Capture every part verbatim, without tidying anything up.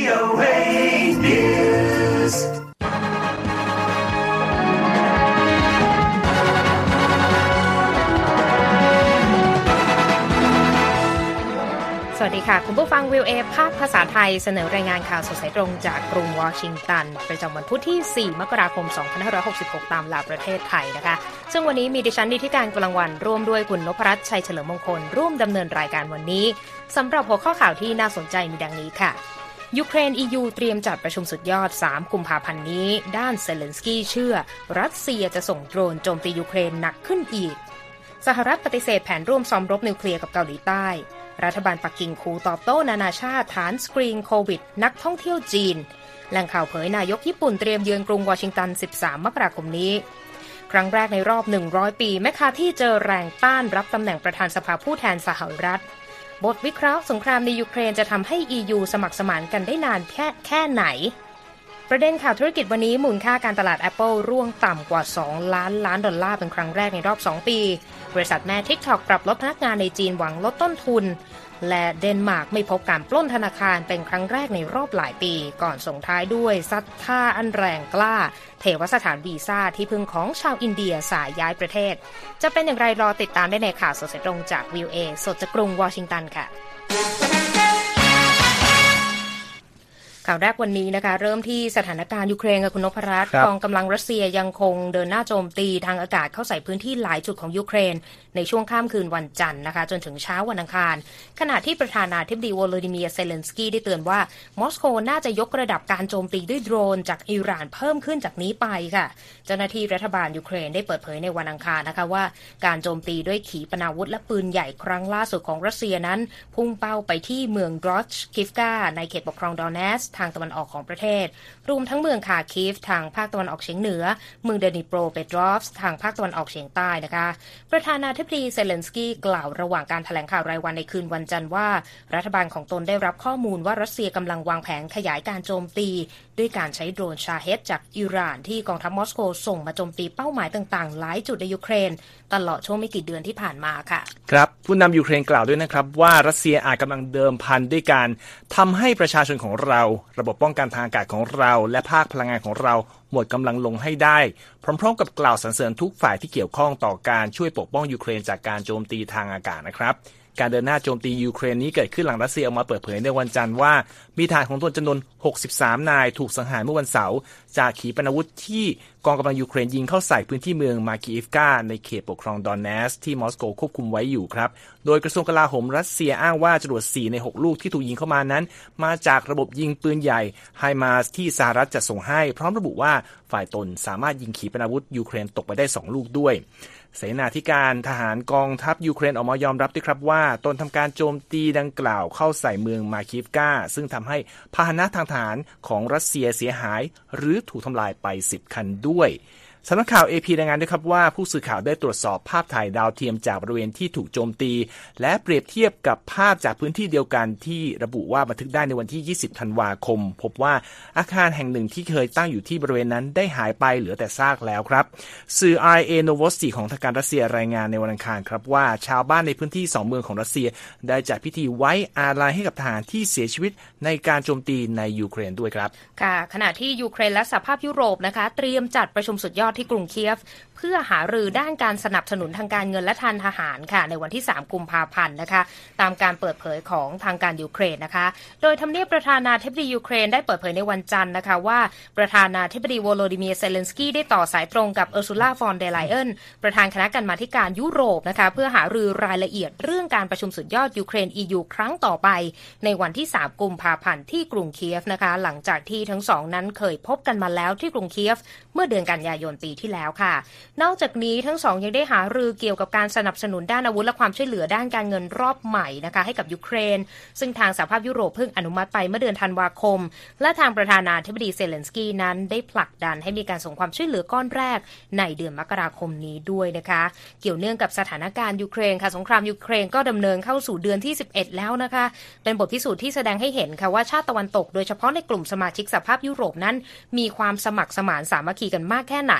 โอ เอ News สวัสดีค่ะคุณผู้ฟัง วี โอ เอ ภาคภาษาไทยเสนอรายงานข่าวสดสายตรงจากกรุงวอชิงตันประจำวันพุธที่สี่มกราคมสองพันห้าร้อยหกสิบหกตามเวลาประเทศไทยนะคะซึ่งวันนี้มีดิฉันนิติการกลางวันร่วมด้วยคุณนพรัตน์ชัยเฉลิมมงคลร่วมดำเนินรายการวันนี้สำหรับหัวข้อข่าวที่น่าสนใจมีดังนี้ค่ะยูเครน อี ยู เตรียมจัดประชุมสุดยอดสามกุมภาพันธ์นี้ด้านเซเลนสกี้เชื่อรัสเซียจะส่งโดรนโจมตียูเครนหนักขึ้นอีกสหรัฐปฏิเสธแผนร่วมซ้อมรบนิวเคลียร์กับเกาหลีใต้รัฐบาลปักกิ่งขู่ตอบโต้นานาชาติฐานสกรีนโควิดนักท่องเที่ยวจีนแหล่งข่าวเผยนายกญี่ปุ่นเตรียมเยือนกรุงวอชิงตันสิบสามมกราคมนี้ครั้งแรกในรอบหนึ่งร้อยปีแมคคาร์ธีเจอแรงต้านรับตำแหน่งประธานสภาผู้แทนสหรัฐบทวิเคราะห์สงครามในยูเครนจะทำให้ อี ยู สมัครสมานกันได้นานแค่แค่ไหนประเด็นข่าวธุรกิจวันนี้มูลค่าการตลาด Apple ร่วงต่ำกว่าสองล้านล้านดอลลาร์เป็นครั้งแรกในรอบสองปีบริษัทแม่ TikTok ปรับลดพนักงานในจีนหวังลดต้นทุนและเดนมาร์กไม่พบการปล้นธนาคารเป็นครั้งแรกในรอบหลายปีก่อนส่งท้ายด้วยซัดท่าอันแรงกล้าเทวสถานวีซ่าที่พึ่งของชาวอินเดียสายย้ายประเทศจะเป็นอย่างไรรอติดตามได้ในข่าวสดตรงจาก วี โอ เอ สดจากกรุงวอชิงตันค่ะข่าวแรกวันนี้นะคะเริ่มที่สถานการณ์ยูเครนกับคุณนพรัตน์กองกำลังรัสเซียยังคงเดินหน้าโจมตีทางอากาศเข้าใส่พื้นที่หลายจุดของยูเครนในช่วงข้ามคืนวันจันทร์นะคะจนถึงเช้าวันอังคารขณะที่ประธานาธิบดีโวโลดิเมียร์เซเลนสกี้ได้เตือนว่ามอสโกน่าจะยกระดับการโจมตีด้วยโดรนจากอิหร่านเพิ่มขึ้นจากนี้ไปค่ะเจ้าหน้าที่รัฐบาลยูเครนได้เปิดเผยในวันอังคารนะคะว่าการโจมตีด้วยขีปนาวุธและปืนใหญ่ครั้งล่าสุดของรัสเซียนั้นพุ่งเป้าไปที่เมืองกรอชคิฟกาในเขตปกครองดอนเนสทางตะวันออกของประเทศรวมทั้งเมืองคาคีฟทางภาคตะวันออกเฉียงเหนือเมืองเดนิโปรเปโตรฟส์ทางภาคตะวันออกเฉียงใต้นะคะประธานาธิบดีเซเลนสกี้กล่าวระหว่างการแถลงข่าวรายวันในคืนวันจันทร์ว่ารัฐบาลของตนได้รับข้อมูลว่ารัสเซียกำลังวางแผนขยายการโจมตีด้วยการใช้โดรนชาเฮดจากอิหร่านที่กองทัพมอสโกส่งมาโจมตีเป้าหมายต่างๆหลายจุดในยูเครนตลอดช่วงไม่กี่เดือนที่ผ่านมาค่ะครับผู้นำยูเครนกล่าวด้วยนะครับว่ารัสเซียอาจกำลังเดิมพันด้วยการทำให้ประชาชนของเราระบบป้องกันทางอากาศของเราและภาคพลังงานของเราหมดกำลังลงให้ได้พร้อมๆกับกล่าวสรรเสริญทุกฝ่ายที่เกี่ยวข้องต่อการช่วยปกป้องยูเครนจากการโจมตีทางอากาศนะครับการเดินหน้าโจมตียูเครนนี้เกิดขึ้นหลังรัสเซียออกมาเปิดเผยในวันจันทร์ว่ามีทหารของตนจำนวนหกสิบสามนายถูกสังหารเมื่อวันเสาร์จากขีปนาวุธที่กองกำลังยูเครนยิงเข้าใส่พื้นที่เมืองมาคีอิฟกาในเขตปกครองดอนเนสที่มอสโกควบคุมไว้อยู่ครับโดยกระทรวงกลาโหมรัสเซียอ้างว่าจรวดสี่ในหกลูกที่ถูกยิงเข้ามานั้นมาจากระบบยิงปืนใหญ่ไฮมาร์สที่สหรัฐจัดส่งให้พร้อมระบุว่าฝ่ายตนสามารถยิงขีปนาวุธยูเครนตกไปได้สองลูกด้วยเสนาธิการทหารกองทัพยูเครนออกมายอมรับด้วยครับว่าตนทำการโจมตีดังกล่าวเข้าใส่เมืองมาคีฟกาซึ่งทำให้พาหนะทางทหารของรัสเซียเสียหายหรือถูกทำลายไปสิบคันด้วยสำนักข่าว เอ พี รายงานด้วยครับว่าผู้สื่อข่าวได้ตรวจสอบภาพถ่ายดาวเทียมจากบริเวณที่ถูกโจมตีและเปรียบเทียบกับภาพจากพื้นที่เดียวกันที่ระบุว่าบันทึกได้ในวันที่ยี่สิบธันวาคมพบว่าอาคารแห่งหนึ่งที่เคยตั้งอยู่ที่บริเวณนั้นได้หายไปเหลือแต่ซากแล้วครับสื่อ อาร์ เอ Novosti ของทางการรัสเซียรายงานในวันอังคารครับว่าชาวบ้านในพื้นที่สองเมืองของรัสเซียได้จัดพิธีไว้อาลัยให้กับทหารที่เสียชีวิตในการโจมตีในยูเครนด้วยครับค่ะขณะที่ยูเครนและสหภาพยุโรปนะคะเตรียมจัดประชุมสุดยอดที่กรุงเคียฟเพื่อหารือด้านการสนับสนุนทางการเงินและทางทหารค่ะในวันที่สามกุมภาพันธ์นะคะตามการเปิดเผยของทางการยูเครนนะคะโดยทำเนียบประธานาธิบดียูเครนได้เปิดเผยในวันจันทร์นะคะว่าประธานาธิบดีโวโลดิเมียร์เซเลนสกี้ได้ต่อสายตรงกับเออร์ซูล่าฟอนเดอร์ไลเอนประธานคณะกรรมาธิการยุโรปนะคะเพื่อหารือรายละเอียดเรื่องการประชุมสุดยอดยูเครน อี ยู ครั้งต่อไปในวันที่สามกุมภาพันธ์ที่กรุงเคียฟนะคะหลังจากที่ทั้งสองนั้นเคยพบกันมาแล้วที่กรุงเคียฟเมื่อเดือนกันยายนปีที่แล้วค่ะนอกจากนี้ทั้งสองยังได้หารือเกี่ยวกับการสนับสนุนด้านอาวุธและความช่วยเหลือด้านการเงินรอบใหม่นะคะให้กับยูเครนซึ่งทางสหภาพยุโรปเพิ่งอนุมัติไปเมื่อเดือนธันวาคมและทางประธานาธิบดีเซเลนสกี้นั้นได้ผลักดันให้มีการส่งความช่วยเหลือก้อนแรกในเดือนมกราคมนี้ด้วยนะคะเกี่ยวเนื่องกับสถานการณ์ยูเครนค่ะสงครามยูเครนก็ดำเนินเข้าสู่เดือนที่สิบเอ็ดแล้วนะคะเป็นบทพิสูจน์ที่แสดงให้เห็นค่ะว่าชาติตะวันตกโดยเฉพาะในกลุ่มสมาชิกสหภาพยุโรปนั้นมีความสมัครสมานสามัคคีกันมากแค่ไหน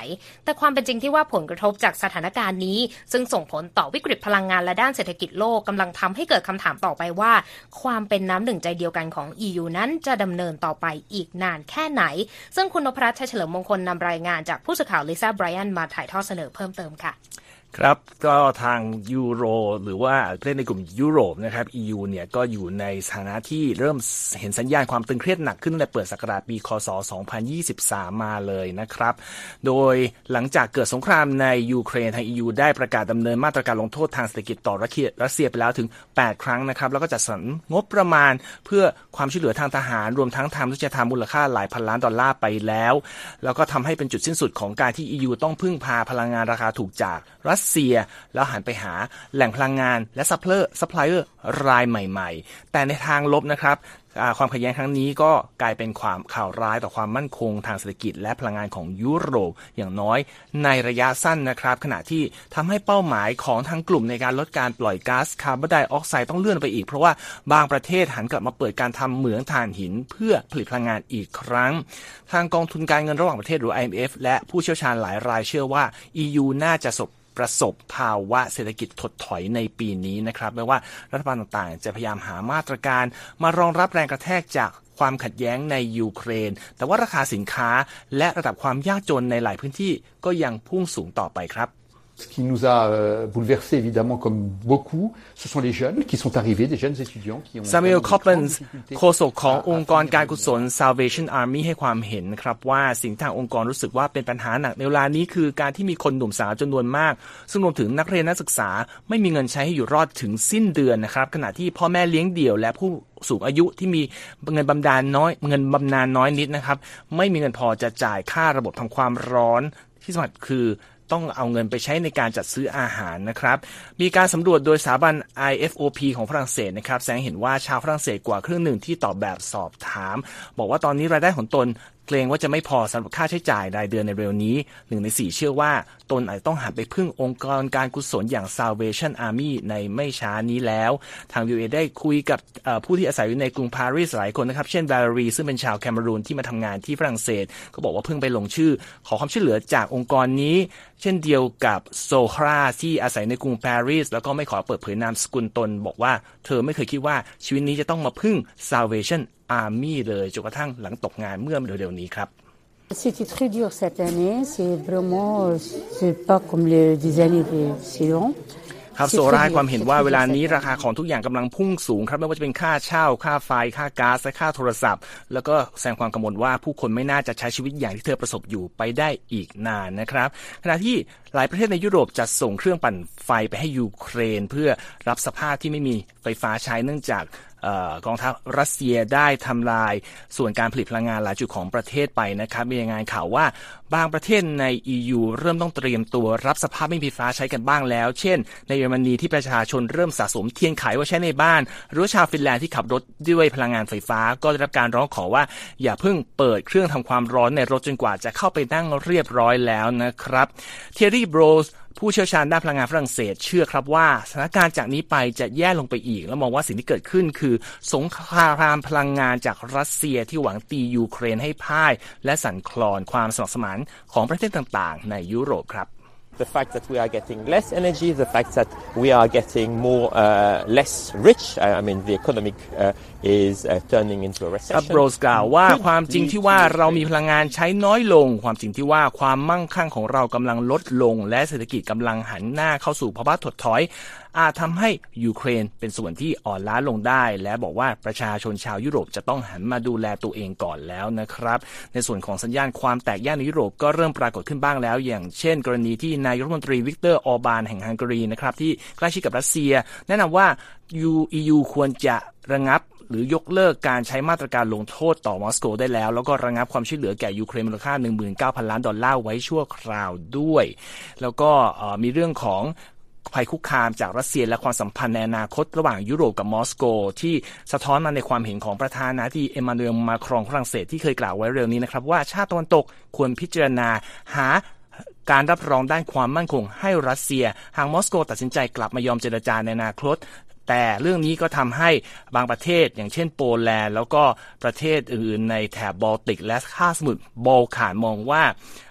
แต่ความเป็นจริงที่ว่าผลกระทบจากสถานการณ์นี้ซึ่งส่งผลต่อวิกฤตพลังงานและด้านเศรษฐกิจโลกกำลังทำให้เกิดคำถามต่อไปว่าความเป็นน้ำหนึ่งใจเดียวกันของ อี ยู นั้นจะดำเนินต่อไปอีกนานแค่ไหนซึ่งคุณนพรัตน์ ชัยเฉลิมมงคลนำรายงานจากผู้สื่อข่าวลิซ่าไบรอันมาถ่ายทอดเสนอเพิ่มเติมค่ะครับก็ทางยูโรหรือว่าประเทศในกลุ่มยุโรปนะครับ อี ยู เนี่ยก็อยู่ในสถานะที่เริ่มเห็นสัญญาณความตึงเครียดหนักขึ้นตั้งแต่เปิดศักราชปีคศสองพันยี่สิบสามมาเลยนะครับโดยหลังจากเกิดสงครามในยูเครนทาง อี ยู ได้ประกาศดำเนินมาตรการลงโทษทางเศรษฐกิจต่อรัสเซียไปแล้วถึงแปดครั้งนะครับแล้วก็จัดสรรงบประมาณเพื่อความช่วยเหลือทางทหารรวมทั้งทางมนุษยธรรมมูลค่าหลายพันล้านดอลลาร์ไปแล้วแล้วก็ทำให้เป็นจุดสิ้นสุดของการที่ อี ยู ต้องพึ่งพาพลังงานราคาถูกจากรัสเซียแล้วหันไปหาแหล่งพลังงานและซัพพลายเออร์ซัพพลายเออร์รายใหม่ๆแต่ในทางลบนะครับความขัดแย้งครั้งนี้ก็กลายเป็นความข่าวร้ายต่อความมั่นคงทางเศรษฐกิจและพลังงานของยุโรปอย่างน้อยในระยะสั้นนะครับขณะที่ทำให้เป้าหมายของทางกลุ่มในการลดการปล่อยก๊าซคาร์บอนไดออกไซด์ต้องเลื่อนไปอีกเพราะว่าบางประเทศหันกลับมาเปิดการทำเหมืองถ่านหินเพื่อผลิตพลังงานอีกครั้งทางกองทุนการเงินระหว่างประเทศหรือ ไอ เอ็ม เอฟ และผู้เชี่ยวชาญหลายรายเชื่อว่า อี ยู น่าจะสบประสบภาวะเศรษฐกิจถดถอยในปีนี้นะครับแม้ว่ารัฐบาลต่างๆจะพยายามหามาตรการมารองรับแรงกระแทกจากความขัดแย้งในยูเครนแต่ว่าราคาสินค้าและระดับความยากจนในหลายพื้นที่ก็ยังพุ่งสูงต่อไปครับ Ce qui nous a euh, bouleversé évidemment comme beaucoup, ce sont les jeunes qui sont arrivés, des jeunes étudiants qui ont... Samuel Coppens โฆษกขององค์กรการกุศล Salvation Army ให้ความเห็นครับว่าสิ่งทางองค์กรรู้สึกว่าเป็นปัญหาหนักในเวลานี้คือการที่มีคนหนุ่มสาวจำนวนมากซึ่งรวมถึงนักเรียนนักศึกษาไม่มีเงินใช้ให้อยู่รอดถึงสิ้นเดือนนะครับขณะที่พ่อแม่เลี้ยงเดี่ยวและผู้สูงอายุที่มีเงินบำนาญน้อยเงินบำนาญน้อยนิดนะครับไม่มีเงินพอจะจ่ายค่าระบบทำความร้อนที่สำคัญคือต้องเอาเงินไปใช้ในการจัดซื้ออาหารนะครับมีการสำรวจโดยสถาบัน ไอ เอฟ โอ พี ของฝรั่งเศสนะครับแสดงเห็นว่าชาวฝรั่งเศสกว่าครึ่งหนึ่งที่ตอบแบบสอบถามบอกว่าตอนนี้รายได้ของตนเกรงว่าจะไม่พอสำหรับค่าใช้จ่ายรายเดือนในเร็วนี้หนึ่งในสี่เชื่อว่าตนอาจต้องหันไปพึ่งองค์กรการกุศลอย่าง Salvation Army ในไม่ช้านี้แล้วทาง วี โอ เอ ได้คุยกับผู้ที่อาศัยอยู่ในกรุงปารีสหลายคนนะครับเช่น Valerie ซึ่งเป็นชาวแคเมรูนที่มาทำงานที่ฝรั่งเศสก็บอกว่าเพิ่งไปลงชื่อขอความช่วยเหลือจากองค์กรนี้เช่นเดียวกับโซฮราที่อาศัยในกรุงปารีสแล้วก็ไม่ขอเปิดเผยนามสกุลตนบอกว่าเธอไม่เคยคิดว่าชีวิตนี้จะต้องมาพึ่ง Salvation Army เลยจนกระทั่งหลังตกงานเมื่อเร็วๆนี้ครับ C'était très dur cette année, c'est vraiment, c'est pas comme les des années précédentes. ครับโซราให้ความเห็นว่าเวลานี้ราคาของทุกอย่างกำลังพุ่งสูงครับไม่ว่าจะเป็นค่าเช่าค่าไฟค่าก๊าซและค่าโทรศัพท์แล้วก็แสดงความกังวลว่าผู้คนไม่น่าจะใช้ชีวิตอย่างที่เธอประสบอยู่ไปได้อีกนานนะครับขณะที่หลายประเทศในยุโรปจัดส่งเครื่องปั่นไฟไปให้ยูเครนเพื่อรับสภาพที่ไม่มีไฟฟ้าใช้เนื่องจากกองทัพรัสเซียได้ทำลายส่วนการผลิตพลังงานหลายจุดของประเทศไปนะครับมีรายงานข่าวว่าบางประเทศใน อี ยู เริ่มต้องเตรียมตัวรับสภาพไม่มีไฟฟ้าใช้กันบ้างแล้วเช่นในเยอรมนีที่ประชาชนเริ่มสะสมเทียนไขไว้ใช้ในบ้านหรือชาวฟินแลนด์ที่ขับรถด้วยพลังงานไฟฟ้าก็ได้รับการร้องขอว่าอย่าเพิ่งเปิดเครื่องทำความร้อนในรถจนกว่าจะเข้าไปนั่งเรียบร้อยแล้วนะครับเทอร์รี่โบรสผู้เชี่ยวชาญด้านพลังงานฝรั่งเศสเชื่อครับว่าสถานการณ์จากนี้ไปจะแย่ลงไปอีกและมองว่าสิ่งที่เกิดขึ้นคือสงครามพลังงานจากรัสเซียที่หวังตียูเครนให้พ่ายและสั่นคลอนความสมัครสมานของประเทศต่างๆในยุโรปครับ The fact that we are getting less energy, the fact that we are getting more uh, less rich, I mean the economic uh, is uh, turning into a recession. ครับโรสกล่าวว่าความจริงที่ว่าเรามีพลังงานใช้น้อยลงความจริงที่ว่าความมั่งคั่งของเรากำลังลดลงและเศรษฐกิจกำลังหันหน้าเข้าสู่ภาวะถดถอยอาจทำให้ยูเครนเป็นส่วนที่อ่อนล้าลงได้และบอกว่าประชาชนชาวยุโรปจะต้องหันมาดูแลตัวเองก่อนแล้วนะครับในส่วนของสัญญาณความแตกแยกในยุโรปก็เริ่มปรากฏขึ้นบ้างแล้วอย่างเช่นกรณีที่นายกรัฐมนตรีวิกเตอร์ออร์บานแห่งฮังการีนะครับที่ใกล้ชิดกับรัสเซียแนะนำว่า อี ยู ควรจะระงับหรือยกเลิกการใช้มาตรการลงโทษต่อมอสโกได้แล้วแล้วก็ระงับความช่วยเหลือแก่ยูเครนมูลค่า หนึ่งหมื่นเก้าพัน ล้านดอลลาร์ไว้ชั่วคราวด้วยแล้วก็มีเรื่องของภัยคุกคามจากรัสเซียและความสัมพันธ์ในอนาคตระหว่างยุโรปกับมอสโกที่สะท้อนมาในความเห็นของประธานาธิบดีเอ็มมานูเอล มาครองฝรั่งเศสที่เคยกล่าวไว้เร็วนี้นะครับว่าชาติตะวันตกควรพิจารณาหาการรับรองด้านความมั่นคงให้รัสเซียหากมอสโกตัดสินใจกลับมายอมเจรจาในอนาคตแต่เรื่องนี้ก็ทำให้บางประเทศอย่างเช่นโปแลนด์แล้วก็ประเทศอื่นๆในแถบบอลติกและคาบสมุทรบอลข่านมองว่า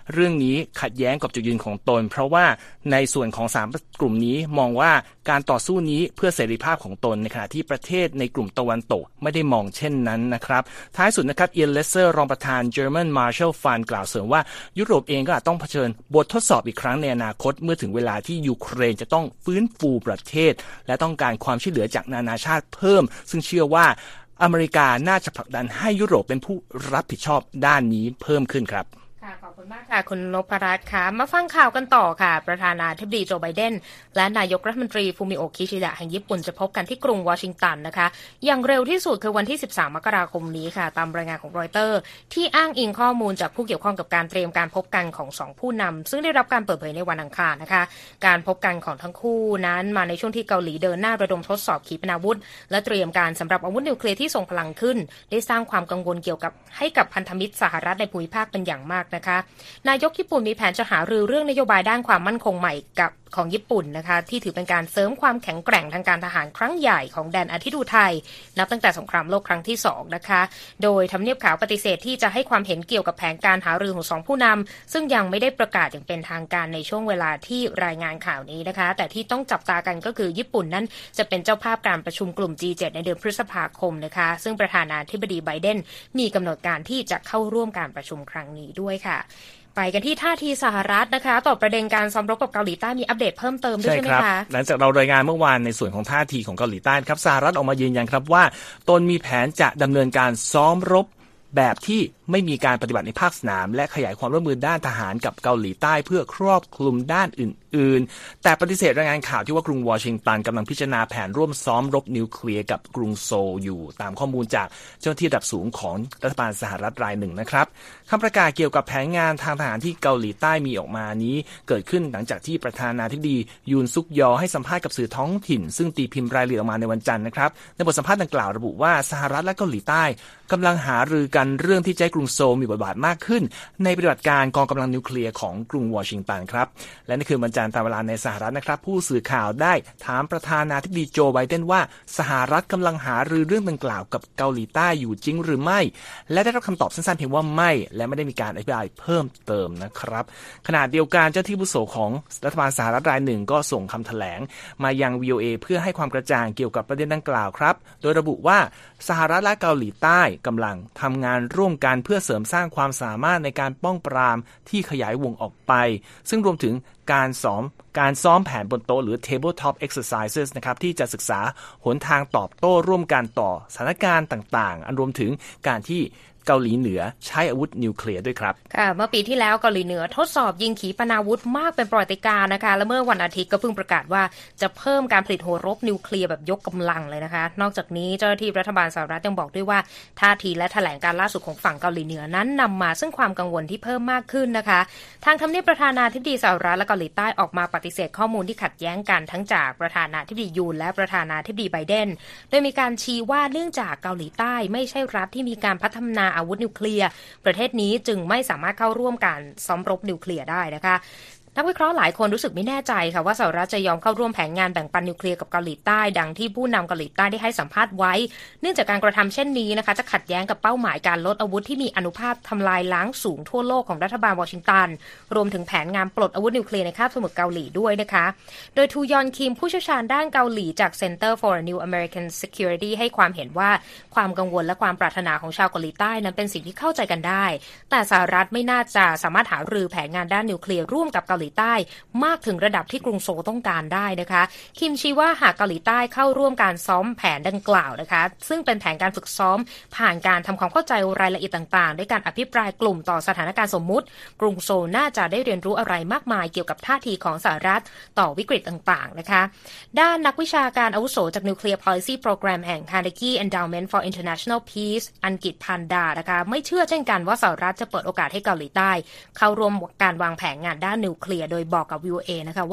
เรื่องนี้ขัดแย้งกับจุดยืนของตนเพราะว่าในส่วนของสามกลุ่มนี้มองว่าการต่อสู้นี้เพื่อเสรีภาพของตนในขณะที่ประเทศในกลุ่มตะวันตกไม่ได้มองเช่นนั้นนะครับท้ายสุดนะครับเอียนเลสเซอร์รองประธาน German Marshall Fund กล่าวเสริมว่ายุโรปเองก็อาจต้องเผชิญบททดสอบอีกครั้งในอนาคตเมื่อถึงเวลาที่ยูเครนจะต้องฟื้นฟูประเทศและต้องการความช่วยเหลือจากนานาชาติเพิ่มซึ่งเชื่อว่าอเมริกาน่าจะผลักดันให้ยุโรปเป็นผู้รับผิดชอบด้านนี้เพิ่มขึ้นครับขอบคุณมากค่ะคุณนพรัตน์ค่ะมาฟังข่าวกันต่อค่ะประธานาธิบดีโจไบเดนและนายกรัฐมนตรีฟูมิโอะ คิชิดะแห่งญี่ปุ่นจะพบกันที่กรุงวอชิงตันนะคะอย่างเร็วที่สุดคือวันที่สิบสามมกราคมนี้ค่ะตามรายงานของรอยเตอร์ที่อ้างอิงข้อมูลจากผู้เกี่ยวข้องกับการเตรียมการพบกันของสองผู้นำซึ่งได้รับการเปิดเผยในวันอังคารนะคะการพบกันของทั้งคู่นั้นมาในช่วงที่เกาหลีเดินหน้าระดมทดสอบขีปนาวุธและเตรียมการสำหรับอาวุธนิวเคลียร์ที่ทรงพลังขึ้นได้สร้างความกังวลเกี่ยวกับให้กับพันธมิตรสหรัฐในภูมิภาคเป็นอย่างมากนะคะนายกญี่ปุ่นมีแผนจะหารือเรื่องนโยบายด้านความมั่นคงใหม่กับของญี่ปุ่นนะคะที่ถือเป็นการเสริมความแข็งแกร่งทางการทหารครั้งใหญ่ของแดนอาทิตย์อุทัยนับตั้งแต่สงครามโลกครั้งที่สองนะคะโดยทำเนียบขาวปฏิเสธที่จะให้ความเห็นเกี่ยวกับแผนการหารือของสองผู้นำซึ่งยังไม่ได้ประกาศอย่างเป็นทางการในช่วงเวลาที่รายงานข่าวนี้นะคะแต่ที่ต้องจับตากันก็คือญี่ปุ่นนั้นจะเป็นเจ้าภาพการประชุมกลุ่ม จี เจ็ด ในเดือนพฤษภาคมนะคะซึ่งประธานาธิบดีไบเดนมีกำหนดการที่จะเข้าร่วมการประชุมครั้งนี้ด้วยค่ะไปกันที่ท่าทีสหรัฐนะคะต่อประเด็นการซ้อมรบกับเกาหลีใต้มีอัปเดตเพิ่มเติมด้วยใช่ไหมคะหลังจากเรารายงานเมื่อวานในส่วนของท่าทีของเกาหลีใต้ครับสหรัฐออกมายืนยันครับว่าตนมีแผนจะดำเนินการซ้อมรบแบบที่ไม่มีการปฏิบัติในภาคสนามและขยายความร่วมมือด้านทหารกับเกาหลีใต้เพื่อครอบคลุมด้านอื่นๆแต่ปฏิเสธรายงานข่าวที่ว่ากรุงวอชิงตันกำลังพิจารณาแผนร่วมซ้อมรบนิวเคลียร์กับกรุงโซลอยู่ตามข้อมูลจากเจ้าหน้าที่ระดับสูงของรัฐบาลสหรัฐรายหนึ่งนะครับคำประกาศเกี่ยวกับแผนงานทางทหารที่เกาหลีใต้มีออกมานี้เกิดขึ้นหลังจากที่ประธานาธิบดียูนซุกยอให้สัมภาษณ์กับสื่อท้องถิ่นซึ่งตีพิมพ์รายละเอียดออกมาในวันจันทร์นะครับในบทสัมภาษณ์ดังกล่าวระบุว่าสหรัฐและเกาหลีใต้กำลังหารือกันเรื่องที่จะให้กรุงโซลมีบทบาทมากขึ้นในปฏิบัติการกองกำลังนิวเคลียร์ของกรุงวอชิงตันครับและในคืนวันจันทร์ตามเวลาในสหรัฐนะครับผู้สื่อข่าวได้ถามประธานาธิบดีโจไบเดนว่าสหรัฐกำลังหารือเรื่องดังกล่าวกับเกาหลีใต้อยู่จริงหรือไม่และได้รับคำตอบสั้นๆเพียงว่าไม่และไม่ได้มีการอธิบายเพิ่มเติมนะครับขณะเดียวกันเจ้าที่ผู้โสของรัฐบาลสหรัฐรายหนึ่งก็ส่งคำแถลงมายัง วี โอ เอ เพื่อให้ความกระจ่างเกี่ยวกับประเด็นดังกล่าวครับโดยระบุว่าสหรัฐและเกาหลีใต้กำลังทำงานร่วมกันเพื่อเสริมสร้างความสามารถในการป้องปรามที่ขยายวงออกไปซึ่งรวมถึงการซ้อมการซ้อมแผนบนโต๊ะหรือ tabletop exercises นะครับที่จะศึกษาหนทางตอบโต้ร่วมกันต่อสถานการณ์ต่างๆอันรวมถึงการที่เกาหลีเหนือใช้อาวุธนิวเคลียร์ด้วยครับค่ะเมื่อปีที่แล้วเกาหลีเหนือทดสอบยิงขีปนาวุธมากเป็นประวัติการณ์นะคะและเมื่อวันอาทิตย์ก็เพิ่งประกาศว่าจะเพิ่มการผลิตหัวรบนิวเคลียร์แบบยกกำลังเลยนะคะนอกจากนี้เจ้าหน้าที่รัฐบาลสหรัฐยังบอกด้วยว่าท่าทีและแถลงการล่าสุดของฝั่งเกาหลีเหนือนั้นนำมาซึ่งความกังวลที่เพิ่มมากขึ้นนะคะทางทำเนียบประธานาธิบดีสหรัฐและเกาหลีใต้ออกมาปฏิเสธข้อมูลที่ขัดแย้งกันทั้งจากประธานาธิบดียูนและประธานาธิบดีไบเดนโดยมีการชี้ว่าเนื่องจากเกาหลีใต้ไม่ใช่รัฐที่มีการพัฒนาอาวุธนิวเคลียร์ประเทศนี้จึงไม่สามารถเข้าร่วมการซ้อมรบนิวเคลียร์ได้นะคะนักวิเคราะห์หลายคนรู้สึกไม่แน่ใจค่ะว่าสหรัฐจะยอมเข้าร่วมแผนงานแบ่งปันนิวเคลียร์กับเกาหลีใต้ดังที่ผู้นำเกาหลีใต้ได้ให้สัมภาษณ์ไว้เนื่องจากการกระทำเช่นนี้นะคะจะขัดแย้งกับเป้าหมายการลดอาวุธที่มีอานุภาพทำลายล้างสูงทั่วโลกของรัฐบาลวอชิงตันรวมถึงแผนงานปลดอาวุธนิวเคลียร์ในคาบสมุทรเกาหลีด้วยนะคะโดยทูยอนคิมผู้เชี่ยวชาญด้านเกาหลีจาก Center for New American Security ให้ความเห็นว่าความกังวลและความปรารถนาของชาวเกาหลีใต้นั้นเป็นสิ่งที่เข้าใจกันได้แต่สหรัฐไม่น่าจะสามารถหารือแผนงานด้านนิวเคลียร์ร่วมกับเกาหลีใต้มากถึงระดับที่กรุงโซลต้องการได้นะคะคิมชี้ว่าหากเกาหลีใต้เข้าร่วมการซ้อมแผนดังกล่าวนะคะซึ่งเป็นแผนการฝึกซ้อมผ่านการทำความเข้าใจรายละเอียดต่างๆด้วยการอภิปรายกลุ่มต่อสถานการณ์สมมุติกรุงโซลน่าจะได้เรียนรู้อะไรมากมายเกี่ยวกับท่าทีของสหรัฐต่อวิกฤตต่างๆนะคะด้านนักวิชาการอาวุโสจาก Nuclear Policy Program แห่ง Carnegie Endowment for International Peace อังกฤษพันดานะคะไม่เชื่อเช่นกันว่าสหรัฐจะเปิดโอกาสให้เกาหลีใต้เข้าร่วมการวางแผนงานด้านนิวเคลียร์โดยบอกกับ วี โอ เอ นะคะว่า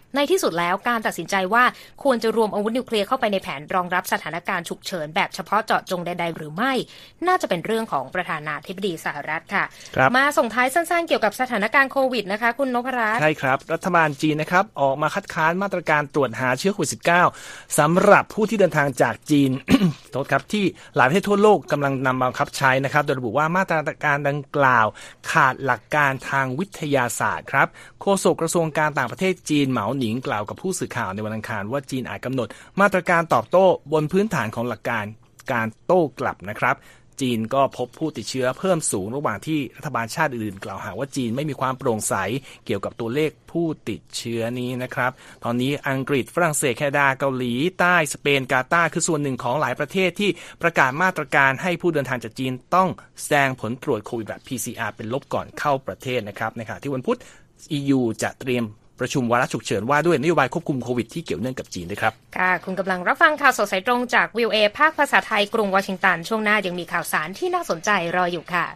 ในที่สุดแล้วการตัดสินใจว่าควรจะรวมอาวุธนิวเคลียร์เข้าไปในแผนรองรับสถานการณ์ฉุกเฉินแบบเฉพาะเจาะจงใดๆหรือไม่น่าจะเป็นเรื่องของประธานาธิบดีสหรัฐค่ะมาส่งท้ายสั้นๆเกี่ยวกับสถานการณ์โควิดนะคะคุณนพรัตน์ใช่ครับรัฐบาลจีนนะครับออกมาคัดค้านมาตรการตรวจหาเชื้อโควิด สิบเก้า สำหรับผู้ที่เดินทางจากจีน โทษครับที่หลายประเทศทั่วโลกกำลังนำบังคับใช้นะครับโดยระบุว่ามาตรการดังกล่าวขาดหลักการทางวิทยาศาสตร์ครับโฆษกกระทรวงการต่างประเทศจีนเหมาหนิงกล่าวกับผู้สื่อข่าวในวันอังคารว่าจีนอาจกำหนดมาตรการตอบโต้บนพื้นฐานของหลักการการโต้กลับนะครับจีนก็พบผู้ติดเชื้อเพิ่มสูงระหว่างที่รัฐบาลชาติอื่นกล่าวหาว่าจีนไม่มีความโปร่งใสเกี่ยวกับตัวเลขผู้ติดเชื้อนี้นะครับตอนนี้อังกฤษฝรั่งเศสแคนาดาเกาหลีใต้สเปนกาตาร์คือส่วนหนึ่งของหลายประเทศที่ประกาศมาตรการให้ผู้เดินทางจากจีนต้องแสดงผลตรวจโควิดแบบ พี ซี อาร์ เป็นลบก่อนเข้าประเทศนะครับในขณะที่วันพุธ อี ยู จะเตรียมประชุมวาระฉุกเฉินว่าด้วยนโยบายควบคุมโควิดที่เกี่ยวเนื่องกับจีนด้วยครับค่ะคุณกำลังรับฟังข่าวสดสายตรงจาก วี โอ เอ ภาคภาษาไทยกรุงวอชิงตันช่วงหน้ายังมีข่าวสารที่น่าสนใจรออยู่ค่ะ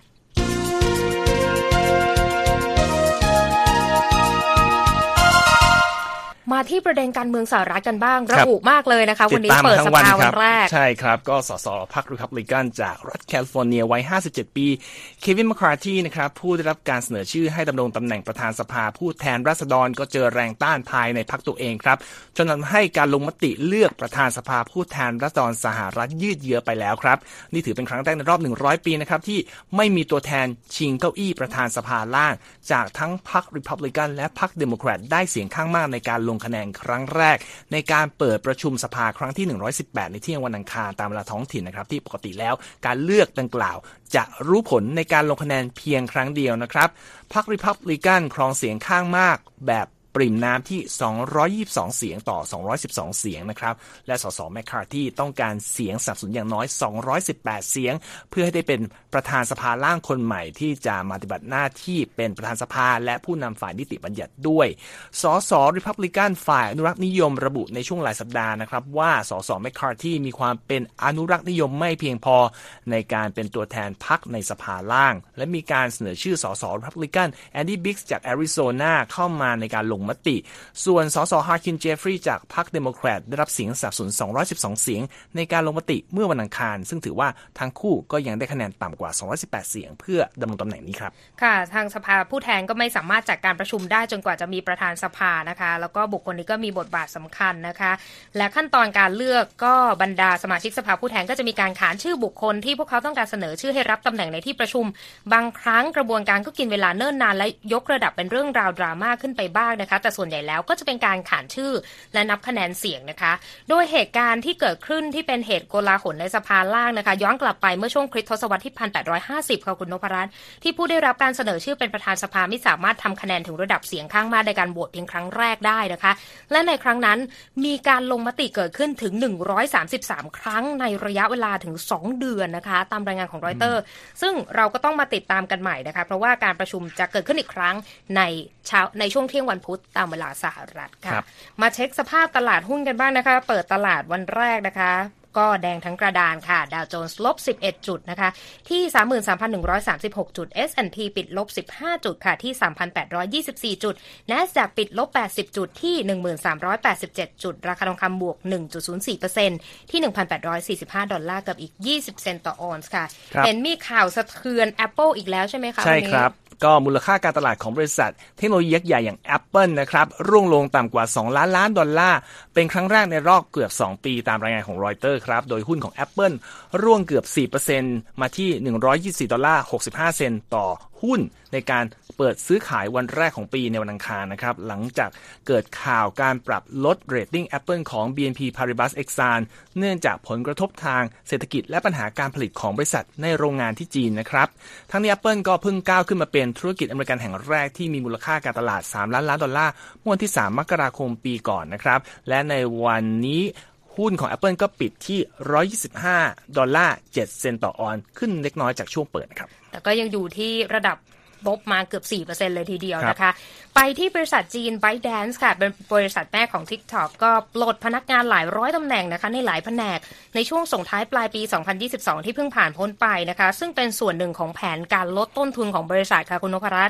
มาที่ประเด็นการเมืองสหรัฐกันบ้างระอุมากเลยนะคะวันนี้เปิดสภาวันแรกใช่ครับก็สสพรรครีพับลิกันจากรัฐแคลิฟอร์เนียวัยห้าสิบเจ็ดปีเควินแมคคาร์ธีนะครับผู้ได้รับการเสนอชื่อให้ดำรงตำแหน่งประธานสภาผู้แทนราษฎรก็เจอแรงต้านภายในพรรคตัวเองครับจนทำให้การลงมติเลือกประธานสภาผู้แทนราษฎรสหรัฐยืดเยื้อไปแล้วครับนี่ถือเป็นครั้งแรกในรอบหนึ่งร้อยปีนะครับที่ไม่มีตัวแทนชิงเก้าอี้ประธานสภาล่างจากทั้งพรรครีพับลิกันและพรรคเดโมแครตได้เสียงข้างมากในการลงคะแนนครั้งแรกในการเปิดประชุมสภาครั้งที่หนึ่งร้อยสิบแปดในเที่ยงวันอังคารตามเวลาท้องถิ่นนะครับที่ปกติแล้วการเลือกดังกล่าวจะรู้ผลในการลงคะแนนเพียงครั้งเดียวนะครับพรรครีพับลิกันครองเสียงข้างมากแบบปริ่มน้ำที่สองร้อยยี่สิบสองเสียงต่อสองร้อยสิบสองเสียงนะครับและสสแมคคาร์ธีต้องการเสียงสนับสนุนอย่างน้อยสองร้อยสิบแปดเสียงเพื่อให้ได้เป็นประธานสภาล่างคนใหม่ที่จะมาปฏิบัติหน้าที่เป็นประธานสภาและผู้นำฝ่ายนิติบัญญัติด้วยสสริพับลิกันฝ่ายอนุรักษ์นิยมระบุในช่วงหลายสัปดาห์นะครับว่าสสแมคคาร์ธีมีความเป็นอนุรักษ์นิยมไม่เพียงพอในการเป็นตัวแทนพรรคในสภาล่างและมีการเสนอชื่อสสริพับลิกันแอนดี้บิ๊กส์จากแอริโซนาเข้ามาในการลงมติส่วนสสฮาร์คินเจฟฟรีย์จากพรรคเดโมแครตได้รับเสียงสนับสนุนสองร้อยสิบสองเสียงในการลงมติเมื่อวันอังคารซึ่งถือว่าทั้งคู่ก็ยังได้คะแนนต่ำกว่าสองร้อยสิบแปดเสียงเพื่อดำรงตำแหน่งนี้ครับค่ะทางสภาผู้แทนก็ไม่สามารถจัดการประชุมได้จนกว่าจะมีประธานสภานะคะแล้วก็บุคคลนี้ก็มีบทบาทสำคัญนะคะและขั้นตอนการเลือกก็บรรดาสมาชิกสภาผู้แทนก็จะมีการขานชื่อบุคคลที่พวกเขาต้องการเสนอชื่อให้รับตำแหน่งในที่ประชุมบางครั้งกระบวนการก็กินเวลาเนิ่นนานและยกระดับเป็นเรื่องราวดราม่าขึ้นไปบ้างนะคะแต่ส่วนใหญ่แล้วก็จะเป็นการขานชื่อและนับคะแนนเสียงนะคะโดยเหตุการณ์ที่เกิดขึ้นที่เป็นเหตุโกลาหลในสภาล่างนะคะย้อนกลับไปเมื่อช่วงคริสตศตวรรษที่หนึ่งพันแปดร้อยห้าสิบค่ะคุณนพรัตน์ที่ผู้ได้รับการเสนอชื่อเป็นประธานสภาไม่สามารถทำคะแนนถึงระดับเสียงข้างมากในการโหวตเพียงครั้งแรกได้นะคะและในครั้งนั้นมีการลงมติเกิดขึ้นถึงหนึ่งร้อยสามสิบสามครั้งในระยะเวลาถึงสองเดือนนะคะตามรายงานของรอยเตอร์ซึ่งเราก็ต้องมาติดตามกันใหม่นะคะเพราะว่าการประชุมจะเกิดขึ้นอีกครั้งในเช้าในช่วงเที่ยงวันพุธตามเวลาสหรัฐค่ะมาเช็คสภาพตลาดหุ้นกันบ้างนะคะเปิดตลาดวันแรกนะคะก็แดงทั้งกระดานค่ะดาวโจนส์ลบสิบเอ็ดจุดนะคะที่ สามหมื่นสามพันหนึ่งร้อยสามสิบหก จุด เอส แอนด์ พี ปิดลบสิบห้าจุดค่ะที่ สามพันแปดร้อยยี่สิบสี่ จุด NASDAQ ปิดลบแปดสิบจุดที่ หนึ่งพันสามร้อยแปดสิบเจ็ด จุดราคาทองคำบวก หนึ่งจุดศูนย์สี่เปอร์เซ็นต์ ที่ หนึ่งพันแปดร้อยสี่สิบห้าดอลลาร์กับอีกยี่สิบเซนต์ต่อออนซ์ค่ะเห็นมีข่าวสะเทือน Apple อีกแล้วใช่ไหมคะใช่ครับก็มูลค่าการตลาดของบริษัทเทคโนโลยียักษ์ใหญ่อย่าง Apple นะครับร่วงลงต่ำกว่าสองล้านล้านดอลลาร์เป็นครั้งแรกในรอบเกือบสองปีตามรายงานของรอยเตอร์ครับโดยหุ้นของ Apple ร่วงเกือบ สี่เปอร์เซ็นต์ มาที่หนึ่งร้อยยี่สิบสี่ดอลลาร์หกสิบห้าเซนต์ต่อหุ้นในการเปิดซื้อขายวันแรกของปีในวันอังคารนะครับหลังจากเกิดข่าวการปรับลดเรตติ้ง Apple ของ บี เอ็น พี Paribas Exane เนื่องจากผลกระทบทางเศรษฐกิจและปัญหาการผลิตของบริษัทในโรงงานที่จีนนะครับทั้งนี้ Apple ก็เพิ่งก้าวขึ้นมาเป็นธุรกิจอเมริกันแห่งแรกที่มีมูลค่าการตลาดสามล้านล้านดอลลาร์เมื่อวันที่สามมกราคมปีก่อนนะครับและในวันนี้หุ้นของ Apple ก็ปิดที่หนึ่งร้อยยี่สิบห้าดอลลาร์เจ็ดเซนต์ต่อออนซ์ขึ้นเล็กน้อยจากช่วงเปิดครับแต่ก็ยังอยู่ที่ระดับลบมาเกือบ สี่เปอร์เซ็นต์ เลยทีเดียวนะคะไปที่บริษัทจีน ByteDance ค่ะเป็นบริษัทแม่ของ TikTok ก็ปลดพนักงานหลายร้อยตำแหน่งนะคะในหลายแผนกในช่วงส่งท้ายปลายปีสองพันยี่สิบสองที่เพิ่งผ่านพ้นไปนะคะซึ่งเป็นส่วนหนึ่งของแผนการลดต้นทุนของบริษัทค่ะคุณนพรัตน์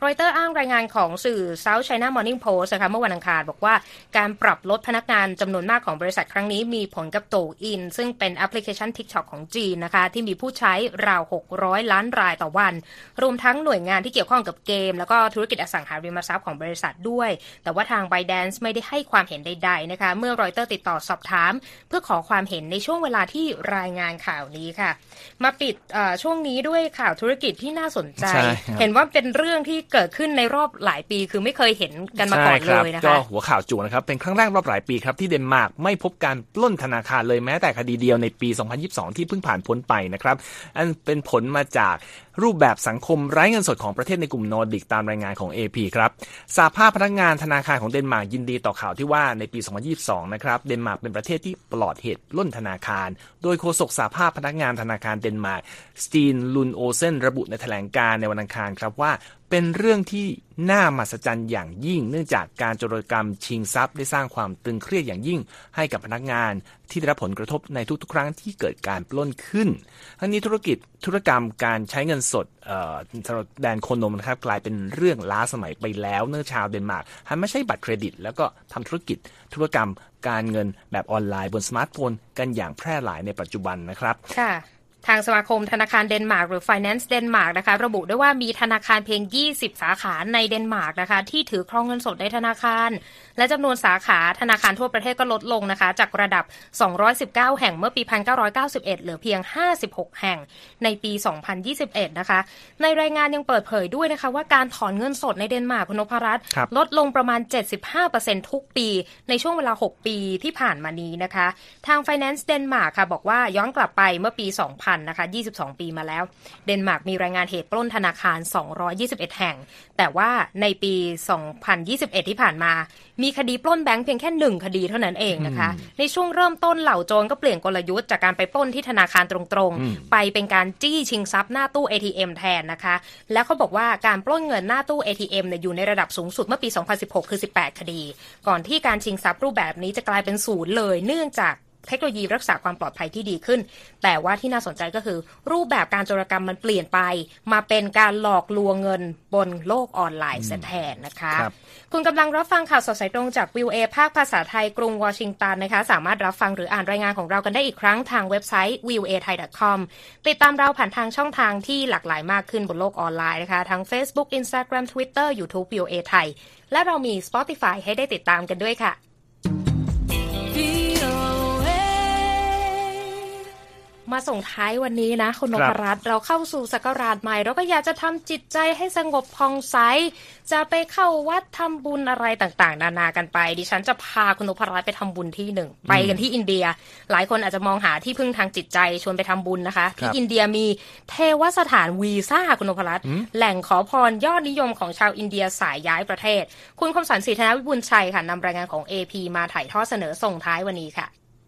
รอยเตอร์อ้างรายงานของสื่อ South China Morning Post นะคะเมื่อวันอังคารบอกว่าการปรับลดพนักงานจำนวนมากของบริษัทครั้งนี้มีผลกับโตอินซึ่งเป็นแอปพลิเคชัน TikTok ของจีนนะคะที่มีผู้ใช้ราวหกร้อยล้านรายต่อวันรวมทั้งหน่วยงานที่เกี่ยวข้องกับเกมแล้วก็ธุรกิจอสังหาริมทรัพย์ของบริษัทด้วยแต่ว่าทาง ByteDance ไม่ได้ให้ความเห็นใดๆนะคะเมื่อรอยเตอร์ติดต่อสอบถามเพื่อขอความเห็นในช่วงเวลาที่รายงานข่าวนี้ค่ะมาปิดช่วงนี้ด้วยข่าวธุรกิจที่น่าสนใจเห็นว่าเป็นเรื่องที่เกิดขึ้นในรอบหลายปีคือไม่เคยเห็นกันมาก่อนเลยนะคะก็หัวข่าวจู่นะครับเป็นครั้งแรกรอบหลายปีครับที่เดนมาร์กไม่พบการปล้นธนาคารเลยแม้แต่คดีเดียวในปีสองพันยี่สิบสองที่เพิ่งผ่านพ้นไปนะครับอันเป็นผลมาจากรูปแบบสังคมไร้เงินสดของประเทศในกลุ่มนอร์ดิกตามรายงานของ เอ พี ครับสหภาพพนักงานธนาคารของเดนมาร์กยินดีต่อข่าวที่ว่าในปีสองพันยี่สิบสองนะครับเดนมาร์กเป็นประเทศที่ปลอดเหตุปล้นธนาคารโดยโฆษกสหภาพพนักงานธนาคารเดนมาร์กสตีนลุนโอเซนระบุในแถลงการณ์ในวันอังคารครับว่าเป็นเรื่องที่น่ามหัศจรรย์อย่างยิ่งเนื่องจากการโจรกรรมชิงทรัพย์ได้สร้างความตึงเครียดอย่างยิ่งให้กับพนักงานที่ได้รับผลกระทบในทุกๆครั้งที่เกิดการปล้นขึ้นทั้งนี้ธุรกิจธุรกรรมการใช้เงินสดสำหรับแดนโคนมนะครับกลายเป็นเรื่องล้าสมัยไปแล้วเนื่องชาวเดนมาร์กหันไม่ใช่บัตรเครดิตแล้วก็ทำธุรกิจธุรกรรมการเงินแบบออนไลน์บนสมาร์ทโฟนกันอย่างแพร่หลายในปัจจุบันนะครับค่ะทางสมาคมธนาคารเดนมาร์กหรือ Finance Denmark นะคะระบุด้วยว่ามีธนาคารเพียงยี่สิบสาขาในเดนมาร์กนะคะที่ถือครองเงินสดในธนาคารและจำนวนสาขาธนาคารทั่วประเทศก็ลดลงนะคะจากระดับสองร้อยสิบเก้าแห่งเมื่อปีหนึ่งพันเก้าร้อยเก้าสิบเอ็ดเหลือเพียงห้าสิบหกแห่งในปีสองพันยี่สิบเอ็ดนะคะในรายงานยังเปิดเผยด้วยนะคะว่าการถอนเงินสดในเดนมาร์กคุณนพรัตน์ลดลงประมาณ เจ็ดสิบห้าเปอร์เซ็นต์ ทุกปีในช่วงเวลาหกปีที่ผ่านมานี้นะคะทาง Finance Denmark ค่ะบอกว่าย้อนกลับไปเมื่อปีสองพันนะคะยี่สิบสองปีมาแล้วเดนมาร์กมีรายงานเหตุปล้นธนาคารสองร้อยยี่สิบเอ็ดแห่งแต่ว่าในปีสองพันยี่สิบเอ็ดที่ผ่านมามีคดีปล้นแบงค์เพียงแค่หนึ่งคดีเท่านั้นเองนะคะในช่วงเริ่มต้นเหล่าโจรก็เปลี่ยนกลยุทธ์จากการไปปล้นที่ธนาคารตรงๆไปเป็นการจี้ชิงทรัพย์หน้าตู้ เอ ที เอ็ม แทนนะคะแล้วเขาบอกว่าการปล้นเงินหน้าตู้ เอ ที เอ็ม เนี่ยอยู่ในระดับสูงสุดเมื่อปีสองพันสิบหกคือสิบแปดคดีก่อนที่การชิงทรัพย์รูปแบบนี้จะกลายเป็นศูนย์เลยเนื่องจากเทคโนโลยีรักษาความปลอดภัยที่ดีขึ้นแต่ว่าที่น่าสนใจก็คือรูปแบบการโจรกรรมมันเปลี่ยนไปมาเป็นการหลอกลวงเงินบนโลกออนไลน์แทนนะคะคุณกำลังรับฟังข่าวสดสายตรงจาก วี โอ เอ ภาคภาษาไทยกรุงวอชิงตันนะคะสามารถรับฟังหรืออ่านรายงานของเรากันได้อีกครั้งทางเว็บไซต์ วี โอ เอ ไทย ดอท คอม ติดตามเราผ่านทางช่องทางที่หลากหลายมากขึ้นบนโลกออนไลน์นะคะทั้ง Facebook Instagram Twitter YouTube วี โอ เอ ไทยและเรามี Spotify ให้ได้ติดตามกันด้วยค่ะมาส่งท้ายวันนี้นะคุณนพรัตน์เราเข้าสู่ศักราชใหม่เราก็อยากจะทำจิตใจให้สงบผ่องใสจะไปเข้าวัดทำบุญอะไรต่างๆนานากันไปดิฉันจะพาคุณนพรัตน์ไปทำบุญที่หนึ่งไปกันที่อินเดียหลายคนอาจจะมองหาที่พึ่งทางจิตใจชวนไปทำบุญนะคะที่อินเดียมีเทวสถานวีซ่าคุณนพรัตน์แหล่งขอพรยอดนิยมของชาวอินเดียสายย้ายประเทศคุณคมสันต์ศรีธนวิบูลย์ชัยค่ะนำรายงานของ เอ พี มาถ่ายทอดเสนอส่งท้ายวันนี้ค่ะ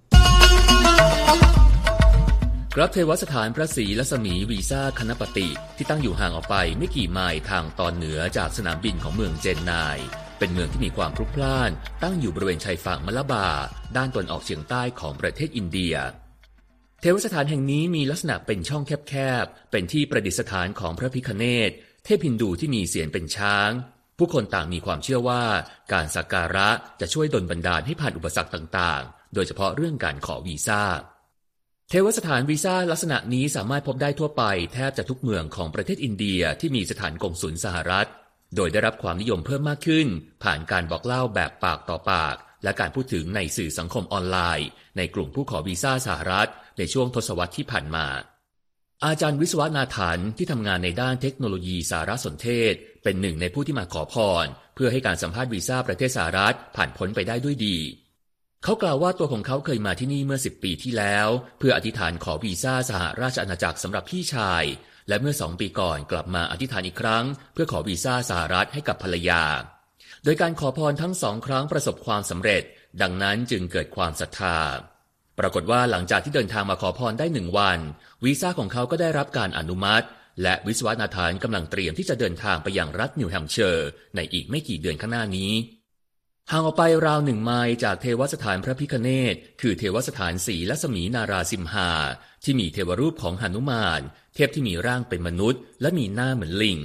รัฐเทวสถานพระศรีลักษมีวีซ่าคณปติที่ตั้งอยู่ห่างออกไปไม่กี่ไมล์ทางตอนเหนือจากสนามบินของเมืองเจนนายเป็นเมืองที่มีความพลุกพล่านตั้งอยู่บริเวณชายฝั่งมลาบาด้านตะวันออกเฉียงใต้ของประเทศอินเดียเทวสถานแห่งนี้มีลักษณะเป็นช่องแคบๆเป็นที่ประดิษฐานของพระพิฆเนศเทพฮินดูที่มีเสียรเป็นช้างผู้คนต่างมีความเชื่อว่าการสักการะจะช่วยดลบันดาลให้ผ่านอุปสรรคต่างๆโดยเฉพาะเรื่องการขอวีซ่าเทวสถานวีซ่าลักษณะนี้สามารถพบได้ทั่วไปแทบจะทุกเมืองของประเทศอินเดียที่มีสถานกงสุลสหรัฐโดยได้รับความนิยมเพิ่มมากขึ้นผ่านการบอกเล่าแบบปากต่อปากและการพูดถึงในสื่อสังคมออนไลน์ในกลุ่มผู้ขอวีซ่าสหรัฐในช่วงทศวรรษที่ผ่านมาอาจารย์วิศวนาถรที่ทำงานในด้านเทคโนโลยีสารสนเทศเป็นหนึ่งในผู้ที่มาขอพรเพื่อให้การสัมภาษณ์วีซ่าประเทศสหรัฐผ่านพ้นไปได้ด้วยดีเขากล่าวว่าตัวของเขาเคยมาที่นี่เมื่อสิบปีที่แล้วเพื่ออธิษฐานขอวีซ่าสหราชอาณาจักรสำหรับพี่ชายและเมื่อสองปีก่อนกลับมาอธิษฐานอีกครั้งเพื่อขอวีซ่าสหรัฐให้กับภรรยาโดยการขอพรทั้งสองครั้งประสบความสำเร็จดังนั้นจึงเกิดความศรัทธาปรากฏว่าหลังจากที่เดินทางมาขอพรได้หนึ่งวันวีซ่าของเขาก็ได้รับการอนุมัติและวิศวนาถรกำลังเตรียมที่จะเดินทางไปยังรัฐนิวแฮมป์เชอร์ในอีกไม่กี่เดือนข้างหน้านี้ห่างออกไปราวหนึ่งไมล์จากเทวสถานพระพิฆเนศคือเทวสถานศรีลักษมีนาราสิมหาที่มีเทวรูปของหนุมานเทพที่มีร่างเป็นมนุษย์และมีหน้าเหมือนลิง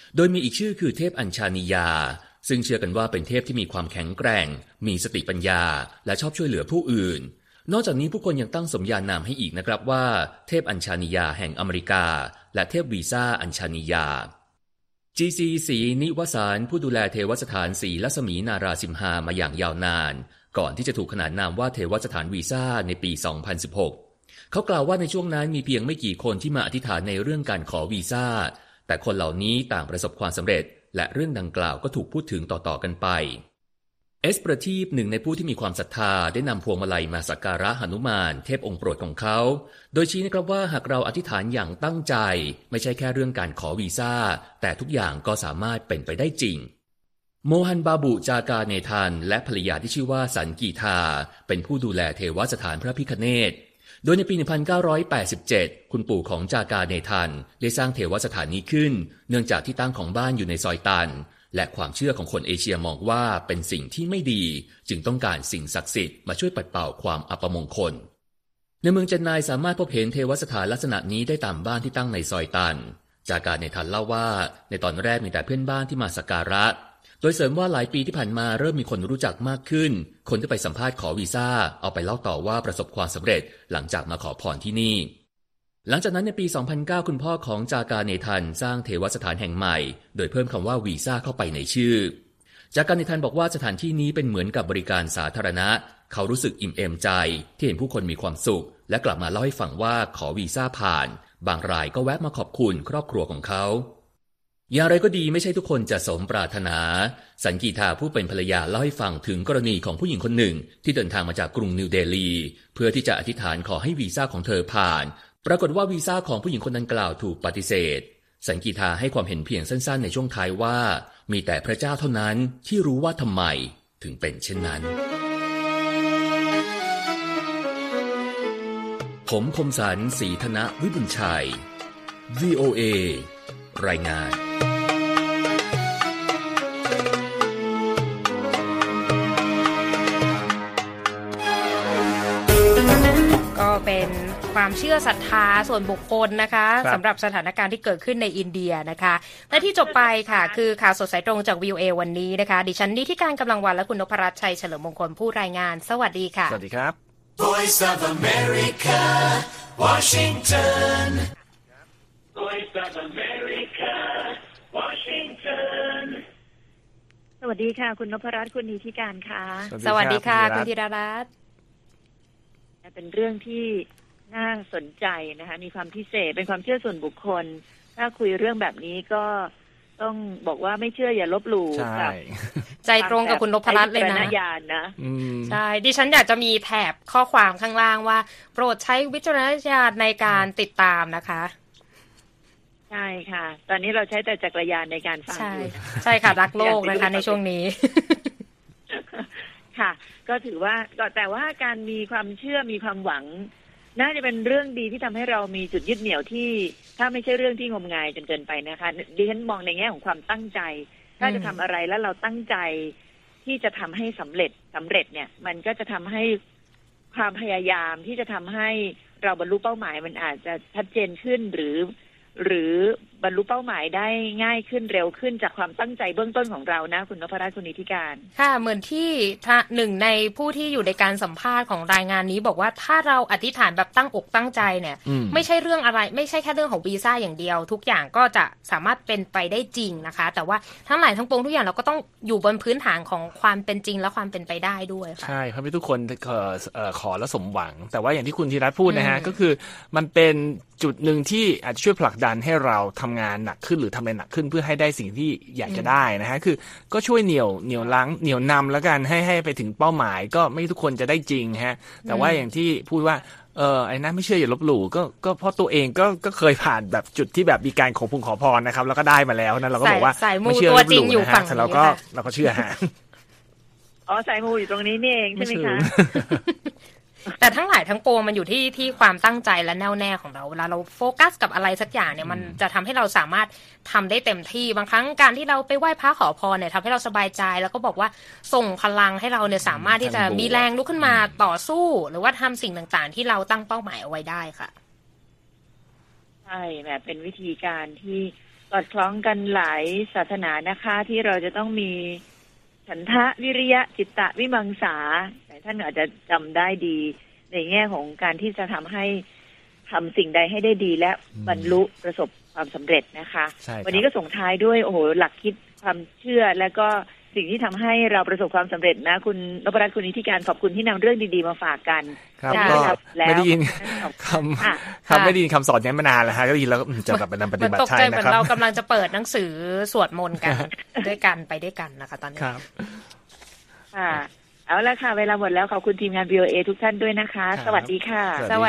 โดยมีอีกชื่อคือเทพอัญชานียาซึ่งเชื่อกันว่าเป็นเทพที่มีความแข็งแกร่งมีสติปัญญาและชอบช่วยเหลือผู้อื่นนอกจากนี้ผู้คนยังตั้งสมญานามให้อีกนะครับว่าเทพอัญชานียาแห่งอเมริกาและเทพวีซ่าอัญชานียา จี ซี ศรีนิวสารผู้ดูแลเทวสถานศรีลัศมีนาราสิมหามาอย่างยาวนานก่อนที่จะถูกขนานนามว่าเทวสถานวีซ่าในปี สองพันสิบหก เขากล่าวว่าในช่วงนั้นมีเพียงไม่กี่คนที่มาอธิษฐานในเรื่องการขอวีซ่าแต่คนเหล่านี้ต่างประสบความสำเร็จและเรื่องดังกล่าวก็ถูกพูดถึงต่อๆกันไปเอสประทีปหนึ่งในผู้ที่มีความศรัทธาได้นำพวงมาลัยมาสักการะหนุมานเทพองค์โปรดของเขาโดยชี้นะครับว่าหากเราอธิษฐานอย่างตั้งใจไม่ใช่แค่เรื่องการขอวีซ่าแต่ทุกอย่างก็สามารถเป็นไปได้จริงโมฮันบาบุจากาเนทันและภรรยาที่ชื่อว่าสันกีทาเป็นผู้ดูแลเทวสถานพระพิฆเนศโดยในปี หนึ่งพันเก้าร้อยแปดสิบเจ็ด คุณปู่ของจากาเนทันได้สร้างเทวสถานนี้ขึ้นเนื่องจากที่ตั้งของบ้านอยู่ในซอยตันและความเชื่อของคนเอเชียมองว่าเป็นสิ่งที่ไม่ดีจึงต้องการสิ่งศักดิ์สิทธิ์มาช่วยปัดเป่าความอัปมงคลในเมืองเจนนายสามารถพบเห็นเทวสถานลักษณะนี้ได้ตามบ้านที่ตั้งในซอยตันจากาเนทันเล่าว่าในตอนแรกมีแต่เพื่อนบ้านที่มาสักการะโดยเสริมว่าหลายปีที่ผ่านมาเริ่มมีคนรู้จักมากขึ้นคนที่ไปสัมภาษณ์ขอวีซ่าเอาไปเล่าต่อว่าประสบความสำเร็จหลังจากมาขอพรที่นี่หลังจากนั้นในปี สองพันเก้า คุณพ่อของจากาเนทันสร้างเทวสถานแห่งใหม่โดยเพิ่มคำว่าวีซ่าเข้าไปในชื่อจากาเนทันบอกว่าสถานที่นี้เป็นเหมือนกับบริการสาธารณะเขารู้สึกอิ่มเอมใจที่เห็นผู้คนมีความสุขและกลับมาเล่าให้ฟังว่าขอวีซ่าผ่านบางรายก็แวะมาขอบคุณครอบครัวของเขาอย่างไรก็ดีไม่ใช่ทุกคนจะสมปรารถนาสันกีทาผู้เป็นภรรยาเล่าให้ฟังถึงกรณีของผู้หญิงคนหนึ่งที่เดินทางมาจากกรุงนิวเดลีเพื่อที่จะอธิษฐานขอให้วีซ่าของเธอผ่านปรากฏว่าวีซ่าของผู้หญิงคนดังกล่าวถูกปฏิเสธสันกีทาให้ความเห็นเพียงสั้นๆในช่วงท้ายว่ามีแต่พระเจ้าเท่านั้นที่รู้ว่าทำไมถึงเป็นเช่นนั้นผมคมสันต์ศรีธนวิบุญชัย วี โอ เอ รายงานก็เป็นความเชื่อศรัทธาส่วนบุคคลนะคะสำหรับสถานการณ์ที่เกิดขึ้นในอินเดียนะคะและที่จบไปค่ะคือข่าวสดสายตรงจาก วี โอ เอ วันนี้นะคะดิฉันนิธิการกำลังวันและคุณนพรัตน์ชัยเฉลิมมงคลผู้รายงานสวัสดีค่ะสวัสดีครับ Voice of America Washington Voice of America Washington สวัสดีค่ะคุณนพรัตน์คุณนิธิการค่ะสวัสดีค่ะคุณธีรรัตน์เป็นเรื่องที่น่าสนใจนะคะมีความพิเศษเป็นความเชื่อส่วนบุคคลถ้าคุยเรื่องแบบนี้ก็ต้องบอกว่าไม่เชื่ออย่าลบหลู่กับใจตรงกับคุณนพรัตน์เลยนะนะใช่ดิฉันอยากจะมีแถบข้อความข้างล่างว่าโปรดใช้วิจารณญาณในการติดตามนะคะใช่ค่ะตอนนี้เราใช้แต่จักรยานในการฟังใช่ใช่ค่ะรักโลกนะคะในช่วงนี้ค่ะก็ถือว่าแต่ว่าการมีความเชื่อมีความหวังน่าจะเป็นเรื่องดีที่ทำให้เรามีจุดยึดเหนี่ยวที่ถ้าไม่ใช่เรื่องที่งมงายจนเกินไปนะคะดิฉันมองในแง่ของความตั้งใจถ้าจะทำอะไรแล้วเราตั้งใจที่จะทำให้สำเร็จสำเร็จเนี่ยมันก็จะทำให้ความพยายามที่จะทำให้เราบรรลุเป้าหมายมันอาจจะชัดเจนขึ้นหรือหรือบรรลุเป้าหมายได้ง่ายขึ้นเร็วขึ้นจากความตั้งใจเบื้องต้นของเรานะคุณนพรัตน์คุณนิธิการค่ะเหมือนที่หนึ่งในผู้ที่อยู่ในการสัมภาษณ์ของรายงานนี้บอกว่าถ้าเราอธิษฐานแบบตั้งอกตั้งใจเนี่ยไม่ใช่เรื่องอะไรไม่ใช่แค่เรื่องของวีซ่าอย่างเดียวทุกอย่างก็จะสามารถเป็นไปได้จริงนะคะแต่ว่าทั้งหลายทั้งปวงทุกอย่างเราก็ต้องอยู่บนพื้นฐานของความเป็นจริงและความเป็นไปได้ด้วยค่ะใช่เพราะไม่ทุกคนขอแล้วสมหวังแต่ว่าอย่างที่คุณธีรรัตน์พูดนะฮะก็คือมันเป็นจุดหนึ่งที่อาจจะช่วยผลักดันให้เราทำงานหนักขึ้นหรือทำอะไรหนักขึ้นเพื่อให้ได้สิ่งที่อยากจะได้นะฮะคือก็ช่วยเหนี่ยวเหนี่ยวลังเหนี่ยวนำแล้วกันให้ให้ไปถึงเป้าหมายก็ไม่ทุกคนจะได้จริงฮะแต่ว่าอย่างที่พูดว่าเออไอ้นั้นไม่เชื่ออย่าลบหลู่ก็ก็เพราะตัวเองก็ก็เคยผ่านแบบจุดที่แบบมีการขอพงขอพรนะครับแล้วก็ได้มาแล้วนะเราก็บอกว่าไม่เชื่อลบหลู่นะฮะแต่เราก็เราก็เชื่อฮะอ๋อสายมูอยู่ตรงนี้นี่เองใช่ไหมคะแต่ทั้งหลายทั้งปวงมันอยู่ที่ที่ความตั้งใจและแน่วแน่ของเราเวลาเราโฟกัสกับอะไรสักอย่างเนี่ยมันจะทำให้เราสามารถทำได้เต็มที่บางครั้งการที่เราไปไหว้พระขอพรเนี่ยทำให้เราสบายใจแล้วก็บอกว่าส่งพลังให้เราเนี่ยสามารถที่จะมีแรงลุกขึ้นมาต่อสู้หรือว่าทำสิ่งต่างๆที่เราตั้งเป้าหมายเอาไว้ได้ค่ะใช่แบบเป็นวิธีการที่สอดคล้องกันหลายศาสนานะคะที่เราจะต้องมีฉันทะวิริยะจิตตะวิมังสาแต่ท่านอาจจะจำได้ดีในแง่ของการที่จะทำให้ทำสิ่งใดให้ได้ดีและบรรลุประสบความสำเร็จนะคะวันนี้ก็ส่งท้ายด้วยโอ้โหหลักคิดความเชื่อและก็สิ่งที่ทำให้เราประสบความสำเร็จนะคุณนพรัตน์คุณนิติการขอบคุณที่นำเรื่องดีๆมาฝากกันครับก็ไม่ได้ยินคำครับไม่ได้ยินคำสอนนี้มานานแล้วฮะก็ได้ยินแล้วจะแบบไปนำปฏิบัติใช่นะครับเหมือนเรากำลังจะเปิดหนังสือสวดมนต์กันด้วยกันไปด้วยกันนะคะตอนนี้ครับค่ะเอาละค่ะเวลาหมดแล้วขอบคุณทีมงาน วี โอ เอ ทุกท่านด้วยนะคะสวัสดีค่ะ